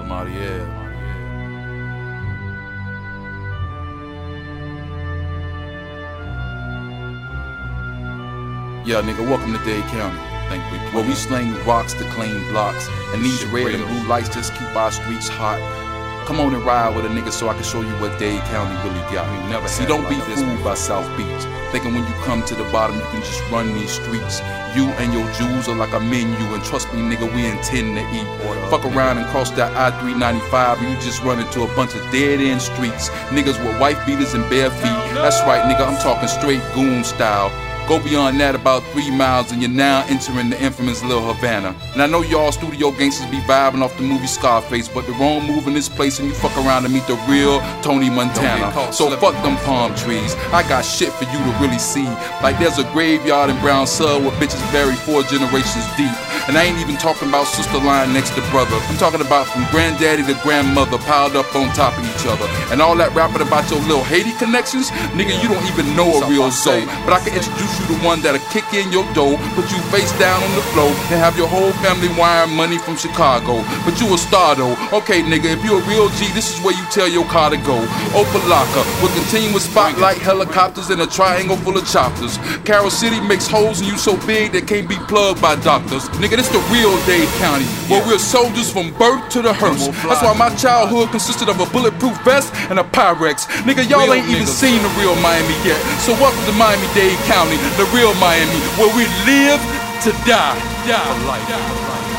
Mariel. Yeah, nigga, welcome to Dade County. Where we sling rocks to claim blocks, and these red and blue lights just keep our streets hot. Come on and ride with a nigga so I can show you what Dade County really got. See, don't be fooled by South Beach, thinking when you come to the bottom you can just run these streets. You and your jewels are like a menu, and trust me nigga, we intend to eat. Fuck around and cross that I-395 and you just run into a bunch of dead-end streets. Niggas with wife beaters and bare feet. That's right nigga, I'm talking straight goon style. Go beyond that about 3 miles and you're now entering the infamous Lil Havana. And I know y'all studio gangsters be vibing off the movie Scarface, but the wrong move in this place and you fuck around and meet the real Tony Montana. So fuck them palm trees, I got shit for you to really see. Like there's a graveyard in Brown Sud where bitches buried 4 generations deep. And I ain't even talking about sister lying next to brother. I'm talking about from granddaddy to grandmother piled up on top of each other. And all that rapping about your little Haiti connections, nigga, you don't even know a real soul. But I can introduce you to one that'll kick in your dough, put you face down on the floor, and have your whole family wiring money from Chicago. But you a star though. Okay nigga, if you a real G, this is where you tell your car to go. Opalaka, with continuous spotlight helicopters and a triangle full of choppers. Carol City makes holes in you so big they can't be plugged by doctors. Nigga, this the real Dade County, where we're soldiers from birth to the hearse. That's why my childhood consisted of a bulletproof vest and a Pyrex. Nigga, y'all ain't even seen the real Miami yet. So welcome to Miami-Dade County, the real Miami, where we live to die. For life.